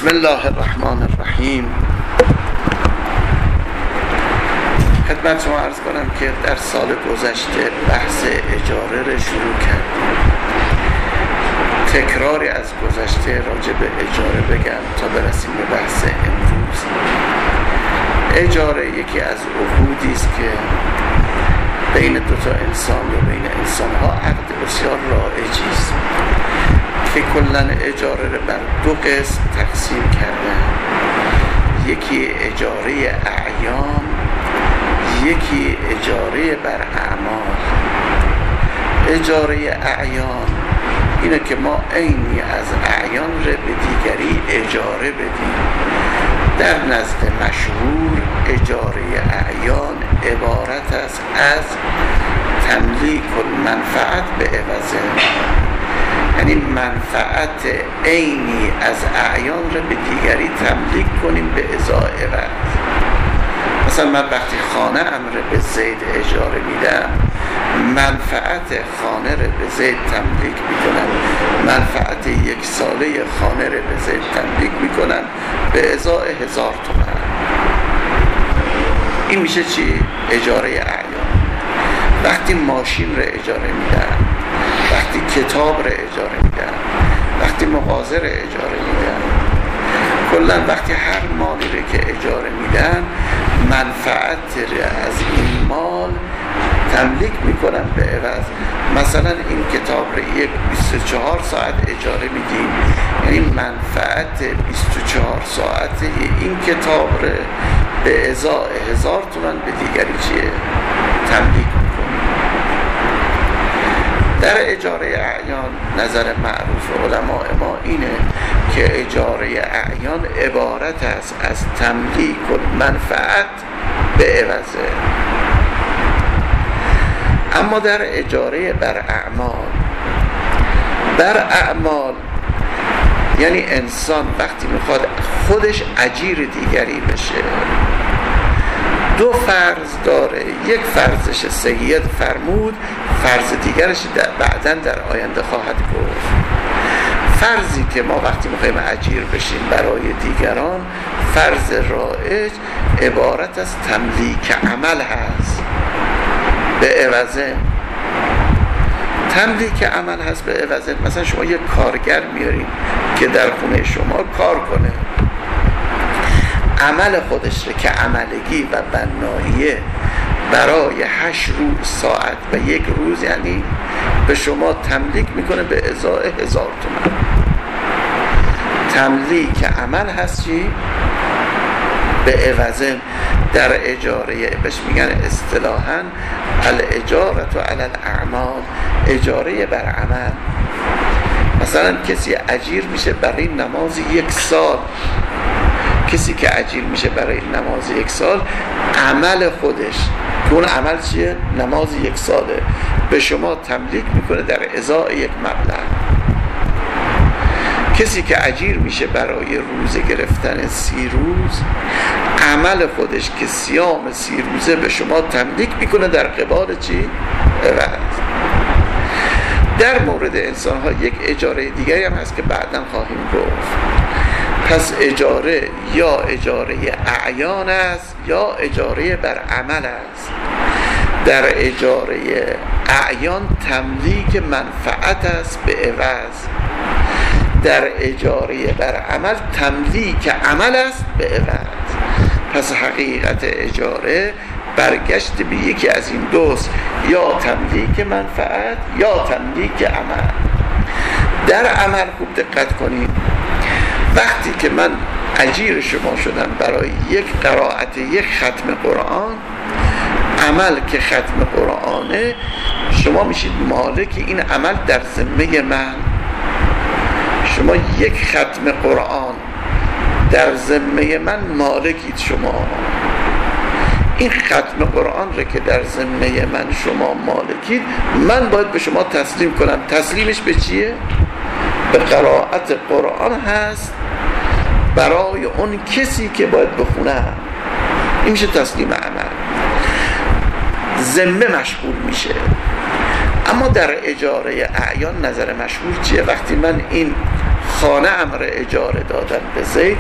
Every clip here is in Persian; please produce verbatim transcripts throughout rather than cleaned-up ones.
بسم الله الرحمن الرحیم. خدمت شما عرض کنم که در سال گذشته بحث اجاره را شروع کردیم. تکراری از گذشته راجع به اجاره بگم تا برسیم به بحث امروز. اجاره یکی از عقودی است که بین دو تا انسان یا بین انسان‌ها عقد بسیار رایجی است که کلاً اجاره را بر دو قسم تقسیم کردن. یکی اجاره اعیان، یکی اجاره بر اعمال. اجاره اعیان اینه که ما عینی از اعیان را به دیگری اجاره بدیم. در نزد مشهور اجاره اعیان عبارت است از تملیک المنفعت به عوضه، یعنی منفعت عینی از اعیان را به دیگری تملیک کنیم به ازای عوض. مثلا من وقتی خانه امر به زید اجاره میدم، منفعت خانه را به زید تملیک میکنم، منفعت یک ساله خانه را به زید تملیک میکنم به ازای هزار تومان. این میشه چی؟ اجاره اعیان. وقتی ماشین را اجاره میدم، وقتی کتاب را اجاره میدم، وقتی مغازه را اجاره میدم، کلا وقتی هر مالی را که اجاره میدن منفعت را از این مال تملیک میکنم به عوض. مثلا این کتاب را یک بیست و چهار ساعت اجاره میدیم، یعنی منفعت بیست و چهار ساعته این کتاب را به ازای هزار تومان به دیگری چیه؟ تملیک میکنیم. در اجاره اعیان نظر معروف علماء ما اینه که اجاره اعیان عبارت است از تملیک المنفعت به عوضه. اما در اجاره بر اعمال، بر اعمال یعنی انسان وقتی میخواد خودش اجیر دیگری بشه، دو فرض داره. یک فرضش سید فرمود، فرض دیگرش بعداً در آینده خواهد گفت. فرضی که ما وقتی میخوایم اجیر بشیم برای دیگران، فرض رایج عبارت از تملیک عمل هست به عوضه. تملیک عمل هست به عوضه. مثلا شما یک کارگر میارین که در خونه شما کار کنه، عمل خودش رو که عملگی و بناییه برای هشت روز ساعت و یک روز، یعنی به شما تملیک میکنه به ازای هزار تومان. تملیک عمل هست چی؟ به عوضه. در اجاره بهش میگن اصطلاحاً الاجاره و علی الاعمال، اجاره بر عمل. مثلا کسی اجیر میشه برای نماز یک سال، کسی که اجیر میشه برای نماز یک سال، عمل خودش که اون عمل چیه؟ نماز یک ساله، به شما تملیک میکنه در ازای یک مبلغ. کسی که اجیر میشه برای روزه گرفتن سی روز، عمل خودش که صیام سی روزه به شما تملیک میکنه در قبال چی؟ عوض. در مورد انسان ها یک اجاره دیگری هم هست که بعداً خواهیم گفت. پس اجاره یا اجاره اعیان است یا اجاره بر عمل است. در اجاره اعیان تملیک منفعت است به عوض، در اجاره بر عمل تملیک عمل است به عوض. پس حقیقت اجاره برگشت به یکی از این دوست، یا تملیک منفعت یا تملیک عمل. در عمل خوب دقت کنید. وقتی که من اجیر شما شدم برای یک قرائت یک ختم قرآن، عمل که ختم قرآنه، شما میشید مالک این عمل در ذمه من. شما یک ختم قرآن در ذمه من مالکید. شما این ختم قرآن را که در ذمه من شما مالکید، من باید به شما تسلیم کنم. تسلیمش به چیه؟ به قرائت قرآن هست برای اون کسی که باید بخونه. این میشه تسلیم عمل، ذمه مشغول میشه. اما در اجاره اعیان نظر مشهور چیه؟ وقتی من این خانه امر اجاره دادن به زید،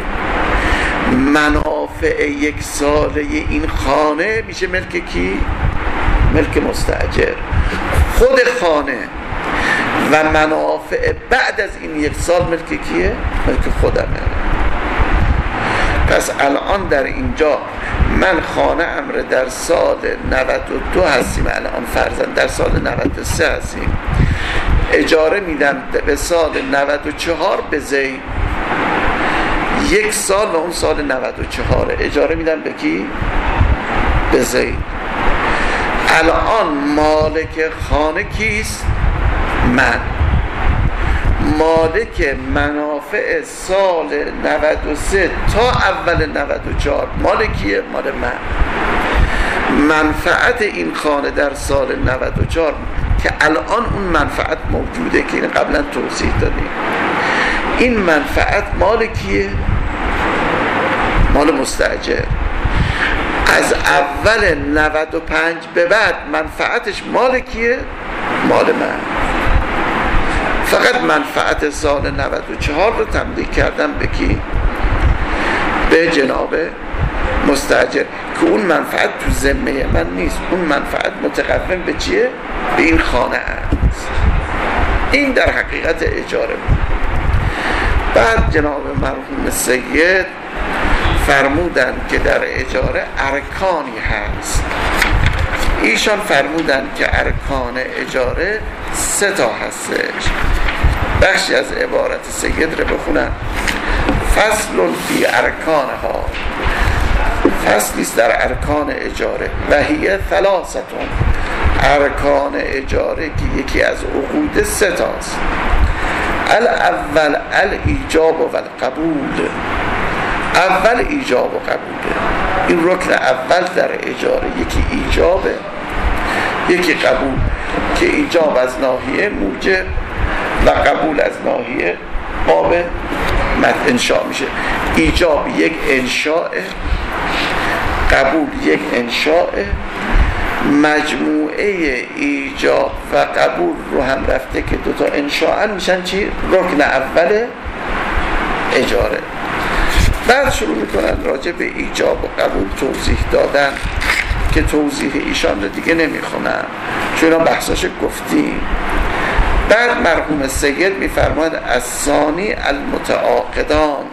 منافع یک ساله این خانه میشه ملک کی؟ ملک مستاجر. خود خانه و منافع بعد از این یک سال ملک کیه؟ ملک خودمه. پس الان در اینجا من خانه امر در سال نود و دو هستیم، الان فرضاً در سال نود و سه هستیم، اجاره میدم به سال نود و چهار به زید، یک سال و اون سال نود و چهار اجاره میدم به کی؟ به زید. الان مالک خانه کیست؟ من. مالک منافع سال نود و سه تا اول نود و چهار مال کیه؟ مال من. منفعت این خانه در سال نود و چهار که الان اون منفعت موجوده که این قبلا توضیح دادیم، این منفعت مال کیه؟ مال مستاجر. از اول نود و پنج به بعد منفعتش مال کیه؟ مال من. فقط منفعت سال نود و چهار رو تملیک کردم به کی؟ به جناب مستاجر که اون منفعت تو ذمه من نیست، اون منفعت متقوم به چیه؟ به این خانه است. این در حقیقت اجاره بود. بعد جناب مرحوم سید فرمودن که در اجاره ارکانی هست. ایشان فرمودن که ارکان اجاره سه تا هستش. بخشی از عبارت سید رو بخونن. فصل فی ارکانها، فصلیست در ارکان اجاره. و هیه ثلاثتون، ارکان اجاره که یکی از عقود سه تاست. الاول الایجاب و القبول، اول ایجاب و قبوله. این رکن اول در اجاره، یکی ایجابه یکی قبول، که ایجاب از ناحیه موجب و قبول از ناحیه قابل انشاء میشه. ایجاب یک انشاء، قبول یک انشاء. مجموعه ایجاب و قبول رو هم رفته که دوتا انشاء میشن چی؟ رکن اول اجاره. بعد شروع میکنن راجع به ایجاب و قبول توضیح دادن که توضیح ایشان رو دیگه نمیخونم چون اینا بحثاش گفتیم. بعد مرحوم سید میفرماید الثانی المتعاقدان،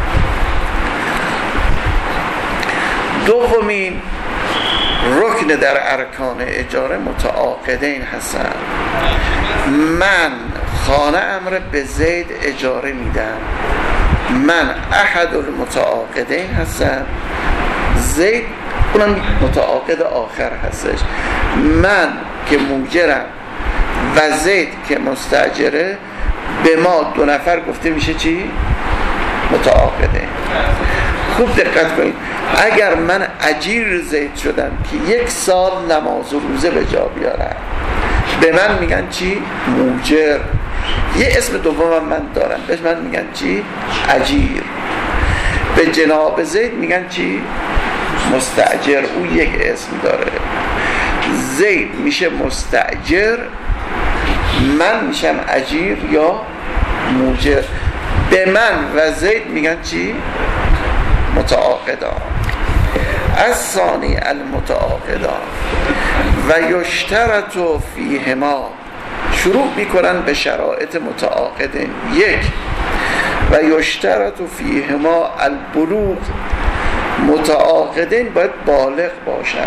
دومین رکن در ارکان اجاره متعاقدین هستن. من خانه امر به زید اجاره میدم، من احد المتعاقدین هستم، زید اونم متعاقد آخر هستش. من که موجرم و زید که مستاجره، به ما دو نفر گفته میشه چی؟ متعاقدین. خوب دقت کنید، اگر من اجیر زید شدم که یک سال نماز و روزه به جا بیارم، به من میگن چی؟ موجر. یه اسم دوم من دارم، بهش من میگن چی؟ اجیر. به جناب زید میگن چی؟ مستاجر. او یک اسم داره. زید میشه مستاجر، من میشم اجیر یا موجر. به من و زید میگن چی؟ متعاقدان. از ثانی المتعاقدان و یشترط فیهما، شروع میکنن به شرایط متعاقدین. یک، و یشترط فیهما البلوغ، متعاقدین باید بالغ باشن.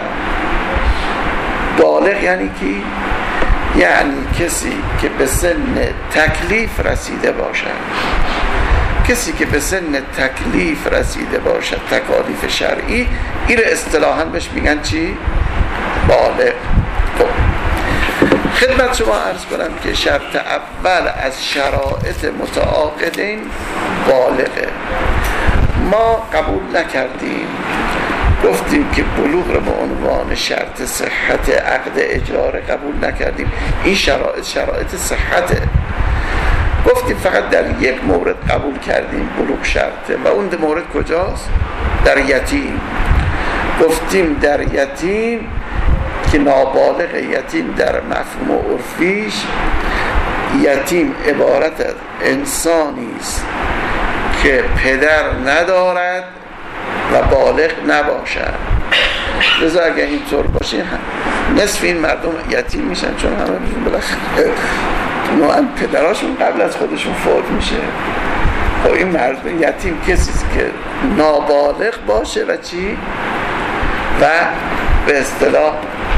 بالغ یعنی کی؟ یعنی کسی که به سن تکلیف رسیده باشد. کسی که به سن تکلیف رسیده باشد، تکالیف شرعی، این اصطلاحاً بهش میگن چی؟ بالغ. خب خدمت شما عرض کنم که شرط اول از شرایط متعاقدین بالغه. ما قبول نکردیم، گفتیم که بلوغ رو به عنوان شرط صحت عقد اجاره قبول نکردیم. این شرایط شرایط صحته. گفتیم فقط در یک مورد قبول کردیم بلوغ شرطه، و اون مورد کجاست؟ در یتیم. گفتیم در یتیم که نابالغ یتیم در مفهوم عرفیش یتیم عبارت از انسانی است که پدر ندارد و بالغ نباشد. لذا اگه اینطور باشه نصف این مردم یتیم میشن، چون همه بالاخره نوعا پدراشون قبل از خودشون فوت میشه. خب این مردم یتیم کسی است که نابالغ باشه و چی؟ و به اصطلاح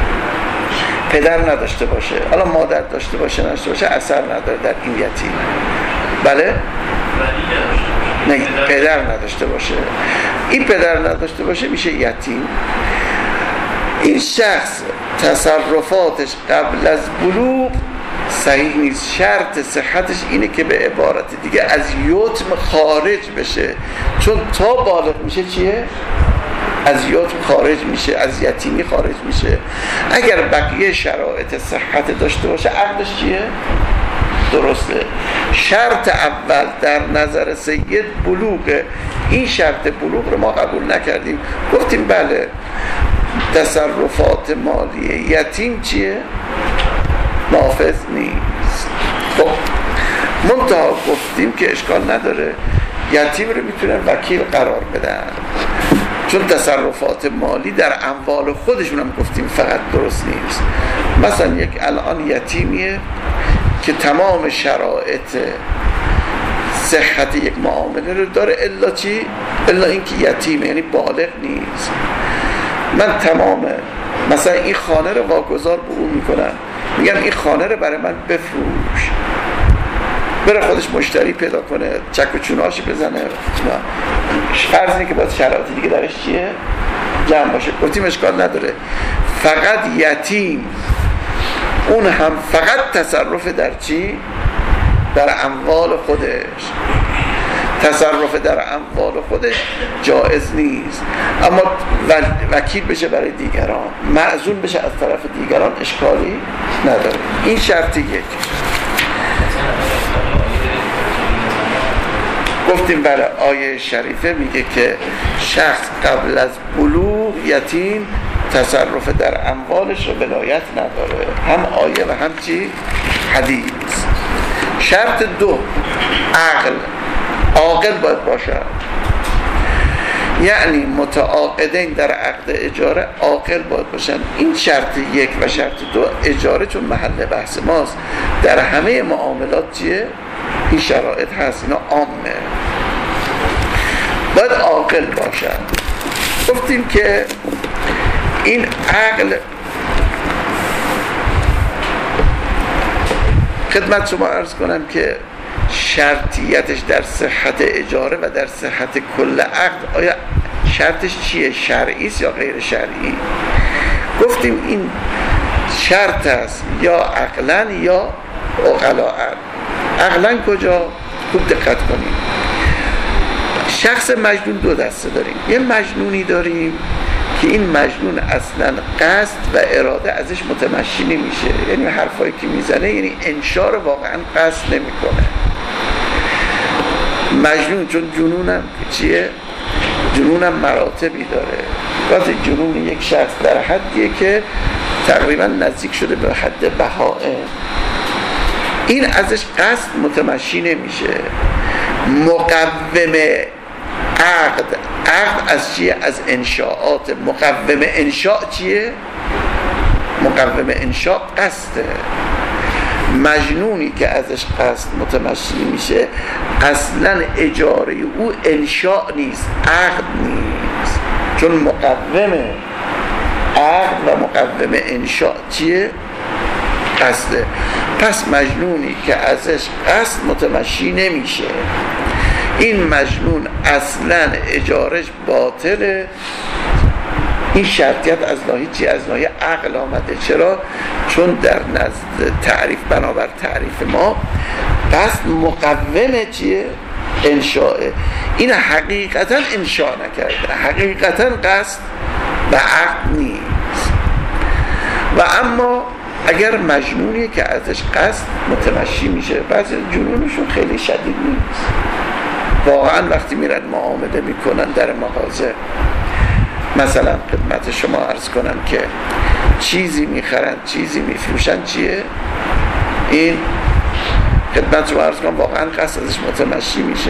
پدر نداشته باشه. حالا مادر داشته باشه نداشته باشه اثر نداره در این یتیم. بله؟ نه، پدر نداشته باشه. این پدر نداشته باشه میشه یتیم. این شخص تصرفاتش قبل از بلوغ صحیح نیست. شرط صحتش اینه که به عبارت دیگه از یتم خارج بشه، چون تا بالغ میشه چیه؟ از یتم خارج میشه، از یتیمی خارج میشه. اگر بقیه شرایط صحت داشته باشه عقلش چیه؟ درسته. شرط اول در نظر سید بلوغه. این شرط بلوغ رو ما قبول نکردیم، گفتیم بله تصرفات مالی یتیم چیه؟ نافذ نیست. خب منتها گفتیم که اشکال نداره، یتیم رو میتونن وکیل قرار بدن، چون تصرفات مالی در اموال خودشون هم گفتیم فقط درست نیست. مثلا یک الان یتیمیه که تمام شرایط صحت یک معامله رو داره، الا چی؟ الا اینکه یتیمه، یعنی بالغ نیست. من تمام مثلا این خانه رو واگذار به اون میکنم، میگم این خانه رو برای من بفروش، بره خودش مشتری پیدا کنه، چک و چوناشی بزنه. فرض اینه که باید شرایط دیگه درش چیه؟ جمع باشه. گفتیم اشکال نداره. فقط یتیم اون هم فقط تصرف در چی؟ در اموال خودش. تصرف در اموال خودش جایز نیست، اما وکیل بشه برای دیگران، معزول بشه از طرف دیگران، اشکالی نداره. این شرط یک. گفتیم بله آیه شریفه میگه که شخص قبل از بلوغ یتیم تصرف در اموالش رو ولایت نداره. هم آیه و هم چی؟ حدیث. شرط دو، عقل. عاقل باید باشه، یعنی متعاقدین در عقد اجاره عاقل باید باشن. این شرط یک و شرط دو. اجاره چون محل بحث ماست در همه معاملات چیه؟ این شرایط هست، اینا عامه. باید عاقل باشن. گفتیم که این عقل خدمت شما عرض کنم که شرطیتش در صحت اجاره و در صحت کل عقد آیا شرطش چیه؟ شرعی است یا غیر شرعی؟ گفتیم این شرط است یا عقلن یا عقلاً. عقلن کجا؟ خوب دقت کنیم. شخص مجنون دو دسته داریم. یه مجنونی داریم که این مجنون اصلا قصد و اراده ازش متمشی نمیشه، یعنی حرفایی که میزنه یعنی انشاء رو واقعا قصد نمیکنه. مجنون چون جنونم چیه؟ جنونم مراتبی داره. وقتی جنون یک شخص در حدیه که تقریبا نزدیک شده به حد بهائم، این ازش قصد متمشی نمیشه. مقوم عقد، عقد از چیه؟ از انشاءات. مقوم انشاء چیه؟ مقوم انشاء قصده. مجنونی که ازش قصد متمشی میشه اصلا اجاره او انشاء نیست، عقد نیست، چون مقوم عقد و مقوم انشاء چیه؟ قصده. پس مجنونی که ازش قصد متمشی نمیشه، این مجنون اصلا اجارش باطله. این شرطیت از ناحیه چی؟ از ناحیه عقل آمده. چرا؟ چون در نزد تعریف، بنابر تعریف ما قصد مقوم چیه؟ انشاء. این حقیقتا انشاء نکرده، حقیقتا قصد و عقد نیست. و اما اگر مجنونی که ازش قصد متمشی میشه، بعضی جنونشون خیلی شدید نیست، واقعا وقتی میرن معامله میکنن در مغازه، مثلا خدمت شما عرض کنم که چیزی میخرن چیزی میفروشن، چیه؟ این خدمت شما عرض کنم واقعا قصد ازش متمشی میشه.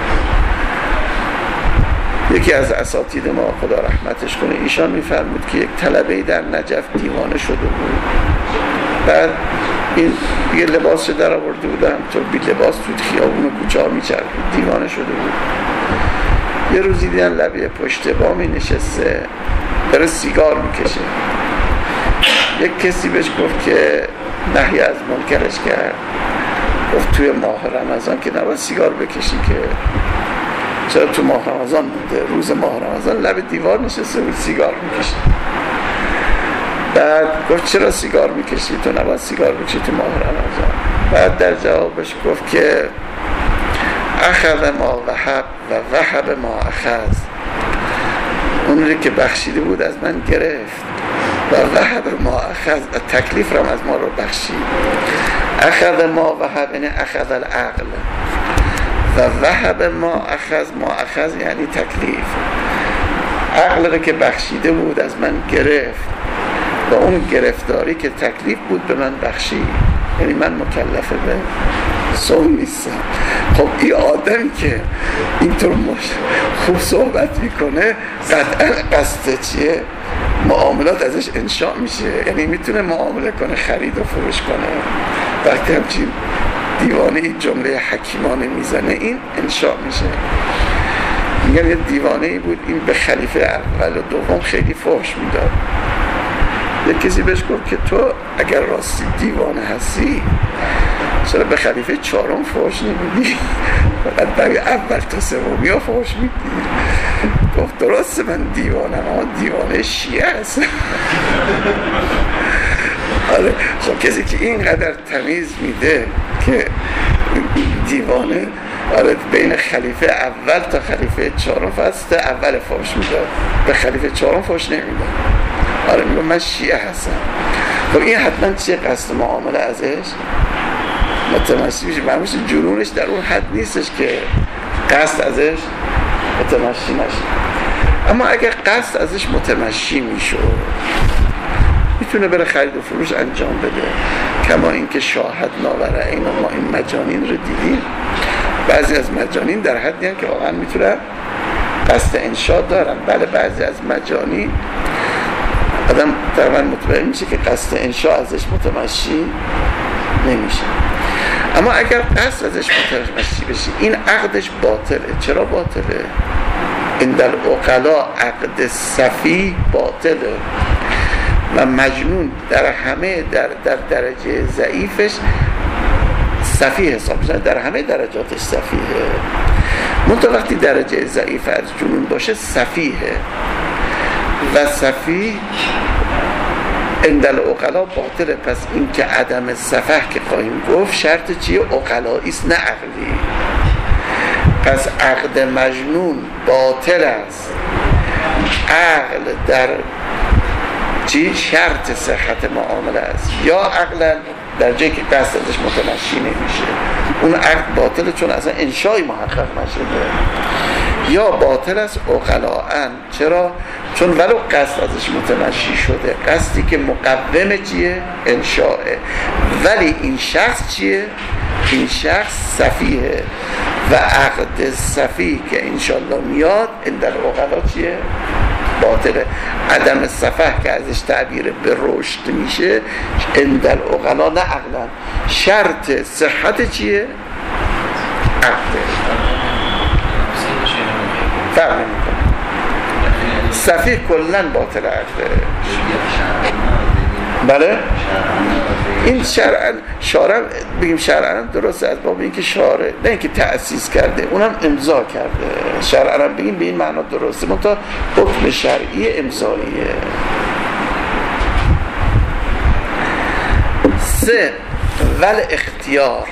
یکی از اساتید ما خدا رحمتش کنه ایشان میفرمود که یک طلبه در نجف دیوانه شده بود. بعد این یه لباس در آورده بودم تو بی لباس تو خیابون کوچه ها میچرخید، دیوانه شده بود. یه روزی دیدن لبه پشت بامی نشسته داره سیگار میکشه. یک کسی بهش گفت که نهی از منکرش کرد، گفت توی ماه رمضان که نباید سیگار بکشی که چرا تو ماه رمضان بوده، روز ماه رمضان لب دیوار نشسته بود سیگار میکشی. بعد گفت چرا سیگار میکشی، تو نباید سیگار بکشی تو ماه رمضان. بعد در جوابش گفت که اخذ ما وهب و وهب ما اخذ، اون رو که بخشیده بود از من گرفت و وهب ما اخذ، تکلیف رو از ما رو بخشید. اخذ ما وهب یعنی اخذ العقل و وهب ما اخذ، ما اخذ یعنی تکلیف. عقل رو که بخشیده بود از من گرفت و اون گرفتاری که تکلیف بود به من بخشید، یعنی من مکلف به صوم نیستم. خب این آدمی که اینطور خوب صحبت میکنه قطعا قصد چیه؟ معاملات ازش انشاء میشه، یعنی میتونه معامله کنه، خرید و فروش کنه. وقتی همچین دیوانه این جمله حکیمانه میزنه این انشاء میشه. میگم یه دیوانه ای بود، این به خلیفه اول و دوم خیلی فحش میداد. یک کسی بهش گفت که تو اگر راستی دیوانه هستی چرا به خلیفه چهارم فحش نمیدی؟ فقط برای اول تا سومی ها فحش میدی. گفت درسته من دیوانه، اما دیوانه شیعه هست. آره خب کسی که اینقدر تمیز میده که دیوانه، آره بین خلیفه اول تا خلیفه چهارم فقط اول فحش میداد، به خلیفه چهارم فحش نمیداد. آره میگم من شیعه هستم. خب این حتما چیه قصد معامله ازش متمشی میشه، معموش جنونش در اون حد نیستش که قصد ازش متمشی نشه. اما اگر قصد ازش متمشی میشه میتونه بره خرید و فروش انجام بده. کما اینکه شاهد ناوره این ما این مجانین رو دیدیم، بعضی از مجانین در حدی هم که واقعا میتونن قصد انشاء دارن. بله بعضی از مجانین آدم در من مطمئن میشه که قصد انشاء ازش متمشی نمیشه. اما اگر قصد ازش متمشی بشه این عقدش باطله. چرا باطله؟ این در عقلا عقد صفی باطله و مجنون در همه در, در درجه ضعیفش صفی حساب میشه، در همه درجاتش صفیه. منتها وقتی درجه ضعیف از جنون باشه صفیه و صفی اندل عقلا باطله. پس این که عدم صفح که خواهیم گفت شرط چیه؟ عقلاییست نه عقلی. پس عقد مجنون باطل است. عقل در چی؟ شرط صحت معامله است. یا عقلا در جایی که قصد ازش متمشی نمیشه اون عقد باطله چون اصلا انشای محقق نشده. یا باطل است عقلاً. چرا؟ چون ولو قصد ازش متمشی شده، قصدی که مقوم چیه؟ انشاءه، ولی این شخص چیه؟ این شخص صفیه و عقد صفی که انشالله میاد این در عقلا چیه؟ باطله. عدم صفح که ازش تعبیر به رشد میشه این در عقلا نه عقلا. شرط صحت چیه؟ عقده. فرق نمیکنه. صفیح کلن باطل عقده. بله؟ این شرعاً شارع بگیم شرعاً درسته از باب اینکه شارع نه اینکه تأسیس کرده اونم امضا کرده. شرعاً بگیم به این معنا درسته، منتها حکم شرعی امضاییه. سه ول اختیار،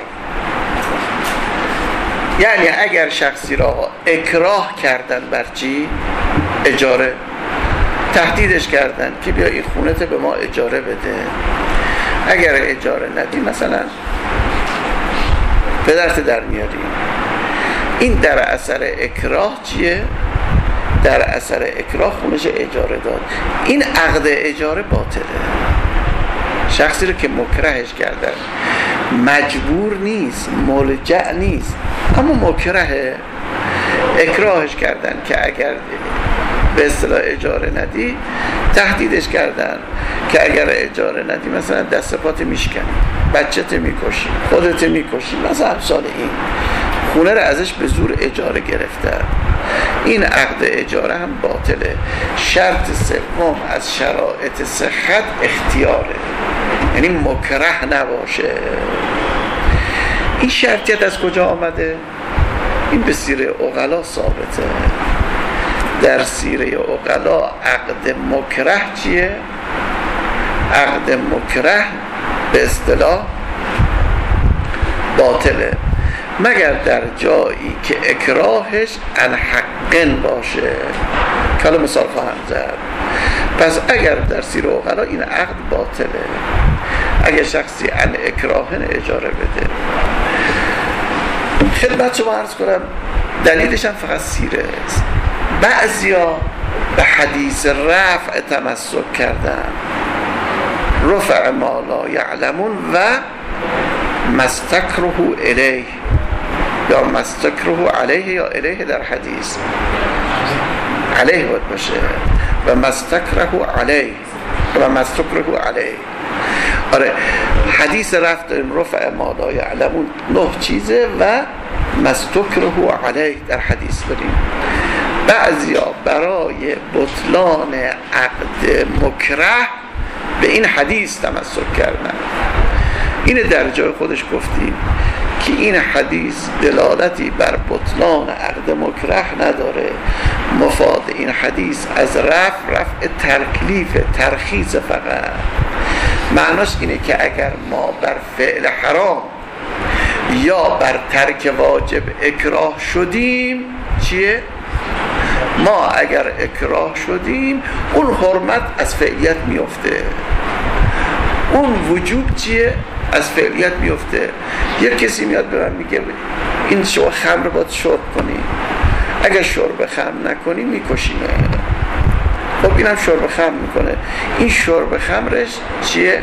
یعنی اگر شخصی را اکراه کردن بر چی؟ اجاره، تهدیدش کردن که بیا این خونت به ما اجاره بده، اگر اجاره ندی مثلا پدرت در میاری. این در اثر اکراه چیه؟ در اثر اکراه خونش اجاره داد. این عقد اجاره باطله. شخصی رو که مکرهش کردن، مجبور نیست، ملجأ نیست، اما مکرهه، اکراهش کردن که اگر به اصطلاح اجاره ندی، تهدیدش کردن که اگر اجاره ندی مثلا دست پات میشکنی، بچت میکشی، خودت میکشی، مثلا امثال این. خونه رو ازش به زور اجاره گرفتن، این عقد اجاره هم باطله. شرط سوم از شرایط صحت اختیاره، یعنی مکره نباشه. این شرطیت از کجا آمده؟ این به سیره عقلا ثابته. در سیره عقلا عقد مکره چیه؟ عقد مکره به اصطلاح باطله مگر در جایی که اکراهش عن حقن باشه. کلا مثال خواهم زد. پس اگر در سیره عقلا این عقد باطله، اگر شخصی عن اکراهن اجاره بده. خدمت شما عرض کنم دلیلش هم فقط سیره است. بعضیا به حدیث رفع تمسک کردن، رفع ما لا یعلمون و مستکره الیه، یا مستکره علیه یا الیه در حدیث علیه باید باشه، و مستکره علیه و مستکره علیه. آره حدیث رفع رفع ما لا یعلمون نه چیزه و مستکره علیه در حدیث بریم. بعضیا برای بطلان عقد مکره به این حدیث تمسک کردن. این در جای خودش گفتیم که این حدیث دلالتی بر بطلان عقد مکره نداره. مفاد این حدیث از رفع رفع تکلیف ترخیص فقط. معناش اینه که اگر ما بر فعل حرام یا بر ترک واجب اکراه شدیم، چیه؟ ما اگر اکراه شدیم اون حرمت از فعلیت میفته، اون وجوب چیه؟ از فعلیت میفته. یک کسی میاد به من میگه این شما خمر باید شرب کنی، اگر شرب خمر نکنی میکشیمه. خب اینم شرب خمر میکنه، این شرب خمرش چیه؟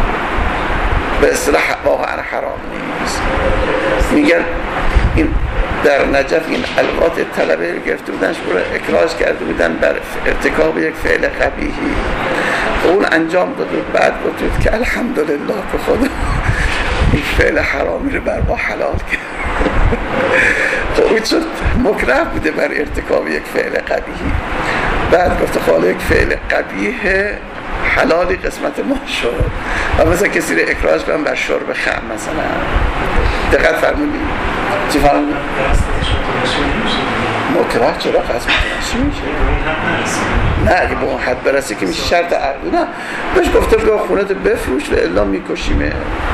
به اصطلاح واقعا حرام نیست. میگن این در نجف این الوات طلبه رو گرفته بودن، شروع اکراهش کرده بودن بر ارتکاب یک فعل قبیحی. اون انجام داد و بعد گفت که الحمدلله که خدا این فعل حرامی رو بر ما حلال کرد. خب اون شد مکره بوده بر ارتکاب یک فعل قبیحی. بعد گفت خاله یک فعل قبیح حلالی قسمت ما شد. و مثلا کسی رو اکراهش کنم بر شرب خمر مثلا. دقت فرمودید؟ چی فرمودید؟ مکره چرا قسمت نشی میشه؟ نه اگه به اون حد برسی که میشه شرط عقلی. نه بهش گفته که خونه تو بفروش و الا میکشیمه.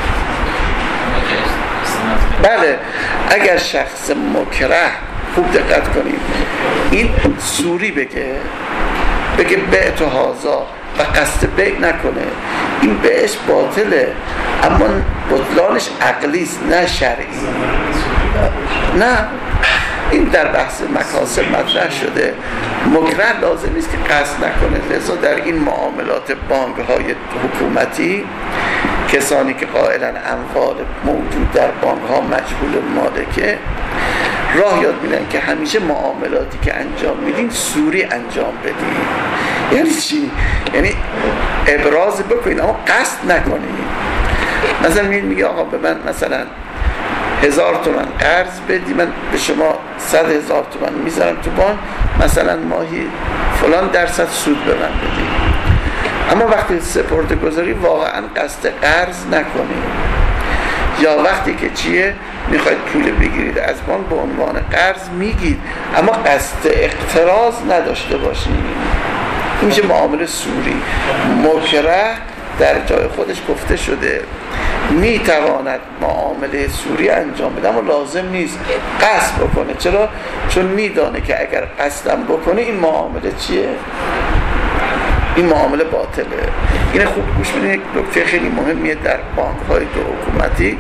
بله اگر شخص مکره، خوب دقت کنیم، این سوری بگه بگه بعت و هازا و قصد بیع نکنه، این بیعش باطله، اما بطلانش عقلیست نه شرعی. نه این در بحث مکاسب مطرح شده. مکره لازم نیست که قصد نکنه. لذا در این معاملات بانک های حکومتی کسانی که قائلا اموال موجود در بانک ها مجهول مالکه، راه یاد میدن که همیشه معاملاتی که انجام میدین سوری انجام بدین. یعنی چی؟ یعنی ابراز بکنین اما قصد نکنین. مثلا میگه آقا به من مثلا هزار تومن قرض بدی، من به شما صد هزار تومن میذارم تو بانک، مثلا ماهی فلان درصد سود به من بدی. اما وقتی سپرده گذاری واقعا قصد قرض نکنید، یا وقتی که چیه میخواید پول بگیرید از بانک به عنوان قرض میگید اما قصد اقتراض نداشته باشید، این میشه معامله سوری. مکره در جای خودش گفته شده میتواند معامله سوری انجام بده اما لازم نیست قصد بکنه. چرا؟ چون میدانه که اگر قصدم بکنه این معامله چیه؟ این معامله باطله. این خوب گوش بدین، یک نکته خیلی مهمیه در بانک های دو حکومتی.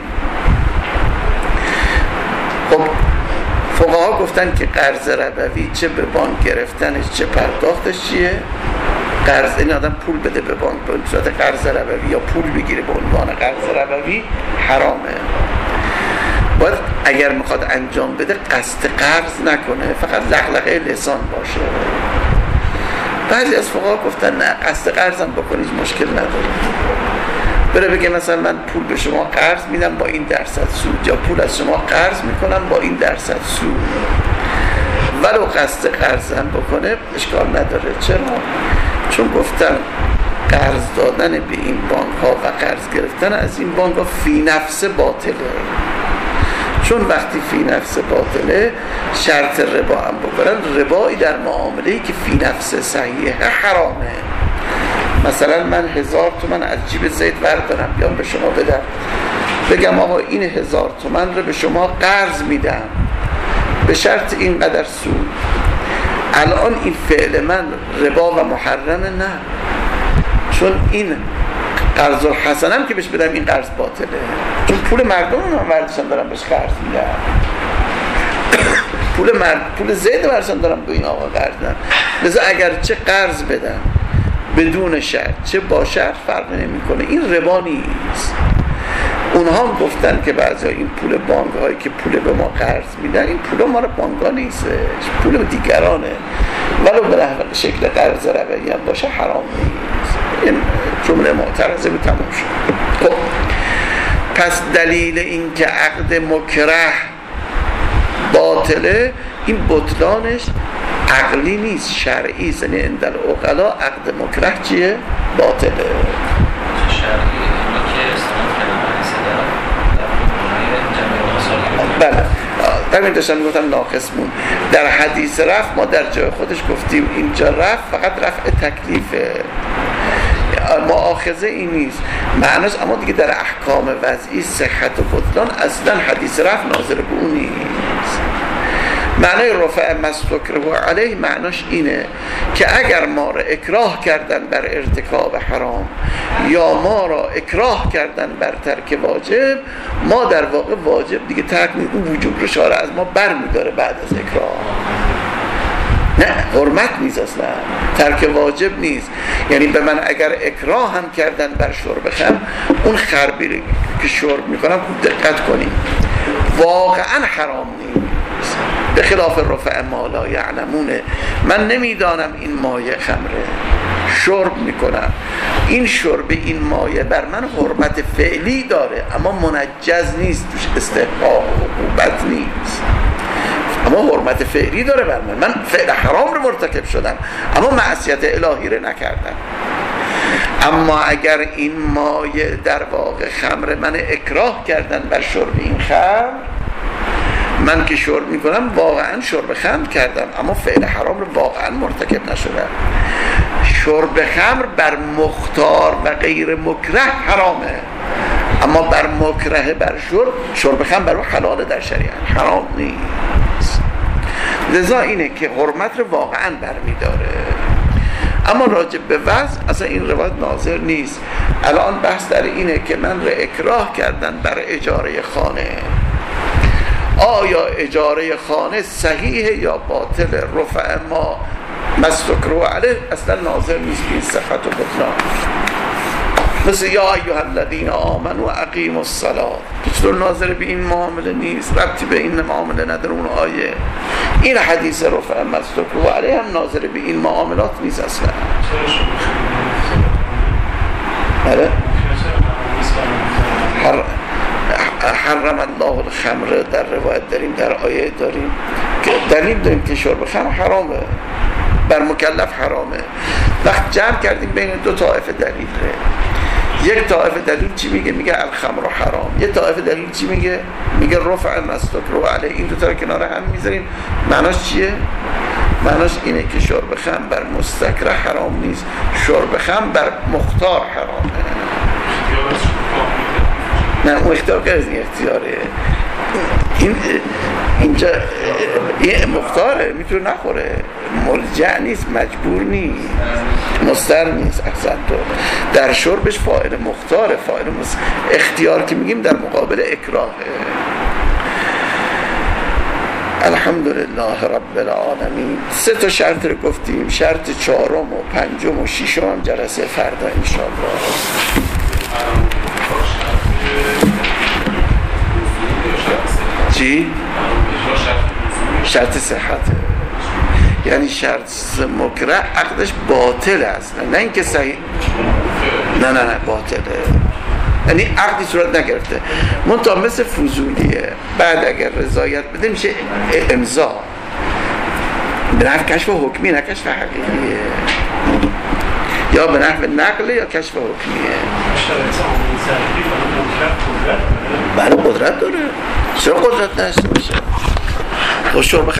خب فقها گفتن که قرض ربوی چه به بانک گرفتنش چه پرداختش چیه؟ قرض، این آدم پول بده به بانک به صورت قرض ربوی یا پول بگیره به عنوان قرض ربوی، حرامه. باید اگر میخواد انجام بده قصد قرض نکنه، فقط لغلقه لسان باشه. بعضی از فقها گفتن نه، قصد قرضم بکنید مشکل نداره. بره بگه مثلا من پول به شما قرض میدم با این درصد سود، یا پول از شما قرض میکنم با این درصد سود، ولو قصد قرضم بکنه اشکال نداره. چرا؟ چون گفتن قرض دادن به این بانک ها و قرض گرفتن از این بانک ها فی نفس باطله. چون وقتی فی نفس باطله شرط ربا هم بکنن، ربایی در معامله‌ای که فی نفس صحیحه حرامه. مثلا من هزار تومن از جیب زید بردارم بیام به شما بدم، بگم آقا این هزار تومن رو به شما قرض میدم به شرط اینقدر سود، الان این فعل من ربا و محرمه؟ نه، چون این قرض الحسنم که بهش بدم این قرض باطله، چون پول مردم رو من برداشتم دارم بهش قرض میدم، پول مرد پول زید برداشتم دارم به این آقا قرض میدم. لذا اگر چه قرض بدم بدون شرط چه با شرط فرق نمیکنه، این ربا نیست. اونها هم گفتن که بعضی این پول بانک هایی که پول به ما قرض میدن، این پول ما رو بانک ها نیستش، پول دیگرانه، ولو به نحو شکل قرض ربوی هم باشه حرام نیست. این جمله معترضه به تموم شد. خب پس دلیل این که عقد مکره باطله، این بطلانش عقلی نیست، شرعی است. یعنی عند العقلا عقد مکره چیه؟ باطله. شرعی بله، همین داشتم میگفتم ناقصمون. در حدیث رفع ما در جای خودش گفتیم اینجا رفع فقط رفع تکلیفه، مؤاخذه این نیست معناش، اما دیگه در احکام وضعی صحت و بطلان اصلا حدیث رفع ناظر به اون نیست. معنای رفع مستکره علیه معناش اینه که اگر ما را اکراه کردن بر ارتکاب حرام یا ما را اکراه کردن بر ترک واجب، ما در واقع واجب دیگه ترک می، اون وجوب رو شارع از ما بر می داره بعد از اکراه. نه، حرمت نیست اصلا، ترک واجب نیست. یعنی به من اگر اکراه هم کردن بر شرب خمر، اون خربی که شرب میکنم خوب دقت کنیم واقعا حرام نیست، به خلاف رفع ما لا یعلمونه. من نمیدانم این مایه خمره، شرب میکنم، این شرب این مایه بر من حرمت فعلی داره اما منجز نیست، توش استحقاق و عقوبت نیست، اما حرمت فعلی داره بر من، من فعل حرام رو مرتکب شدم اما معصیت الهی رو نکردم. اما اگر این مایه در واقع خمر، من اکراه کردن بر شرب این خمر، من که شرب میکنم واقعا شرب خمر کردم اما فعل حرام رو واقعا مرتکب نشدم. شرب خمر بر مختار و غیر مکره حرامه، اما بر مکره بر شرب، شرب خمر بر حلاله در شریعت، حرام نیست. لذا اینه که حرمت رو واقعا برمیداره. اما راجع به وضع اصلا این روایت ناظر نیست. الان بحث در اینه که من رو اکراه کردن بر اجاره خانه، آیا اجاره خانه صحیحه یا باطل؟ رفع ما مستکره علیه اصلا ناظر نیست این صحت و بطلان. مثل یا ایها الذین آمنوا اقیموا الصلاة، چطور ناظر به این معامله نیست، ربطی به این معامله نداره اون آیه. این حدیث رفع مستکره علیه هم ناظر به این معاملات نیست اصلا. بله؟ هر حرم الله الخمر در روایت داریم، در آیه داریم که دلیل داریم که شرب خمر حرامه، بر مکلف حرامه. وقت جمع کردیم بین دو طائفه دلیل، یک طائفه دلیل چی میگه؟ میگه الخمر حرام. یک طائفه دلیل چی میگه؟ میگه رفع مستکره علیه. این دو تا رو کنار هم میذاریم، معناش چیه؟ معناش اینه که شرب خمر بر مستکره حرام نیست، شرب خمر بر مختار حرامه. نه اون اختیار که از این اختیاره، این اینجا این مختاره، میتونه نخوره، ملجع نیست، مجبور نیست، مضطر نیست. احسن تو در شربش فاعل مختاره، فاعل مست... اختیار که میگیم در مقابل اکراهه. الحمدلله رب العالمین. سه تا شرط رو گفتیم، شرط چهارم و پنجم و ششم هم جلسه فردا انشاءالله. چی؟ شرط صحته، یعنی شرط مکره عقدش باطل است، نه اینکه صحیح، نه نه نه باطله، یعنی عقدی صورت نگرفته. منتها مثل فضولیه، بعد اگر رضایت بده میشه امضا، به نحو کشف حکمی نه کشف حقیقیه، یا به نحو نقل یا کشف حکمیه. بله قدرت داره، چرا قدرت نشته باشه؟